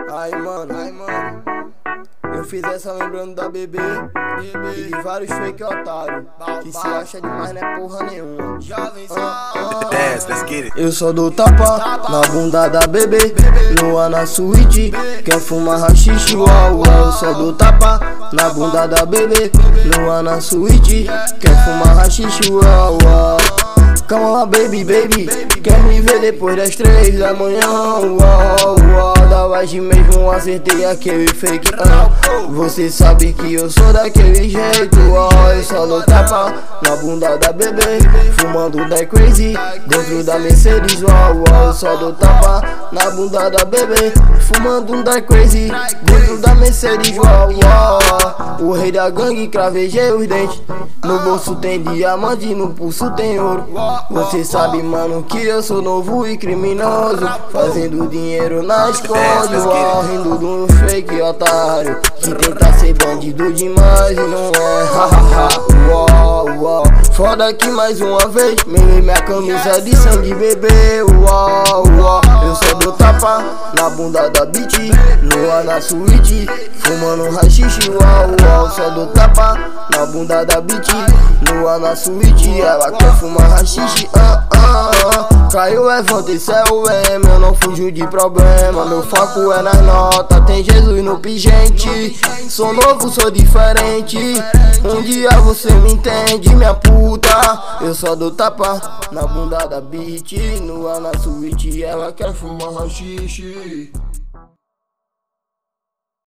Aí, mano, eu fiz essa lembrando da bebê e de vários fake otários que se acha demais não é porra nenhuma. Dance, let's get it. Eu só dou tapa na bunda da bebê, Lua na suíte, quer fumar rachixe, uau, uau. Eu só dou tapa na bunda da bebê, Lua na suíte, quer fumar rachixe, uau, uau. Calma, baby, quer me ver depois das 3 da manhã, uau, uau. Da Vage mesmo acertei aquele fake, Você sabe que eu sou daquele jeito, Eu só dou tapa na bunda da bebê, fumando da crazy, dentro da Mercedes, uau, uau. Eu só dou tapa na bunda da bebê, fumando da crazy, dentro da Mercedes, uau, uau. O rei da gangue, cravejei os dentes, no bolso tem diamante, no pulso tem ouro. Você sabe, mano, que eu sou novo e criminoso, fazendo dinheiro na escola, rindo de um fake otário que tenta ser bandido demais e não é. Uau, uau. Foda que mais uma vez melei minha camisa de sangue, bebê. Uau, uau. Eu só dou tapa na bunda da bitch, Lua na suíte, fumando rachixe, uau, uau. Só dou tapa na bunda da bitch, Lua na suíte, ela quer fumar rachixe, Caiu, levanta, isso é o M, eu não fujo de problema. Meu foco é nas notas, tem Jesus no pingente. Sou novo, sou diferente, um dia você me entende, minha puta. Eu só dou tapa na bunda da bitch, Lua na suíte, ela quer fumar rachixe.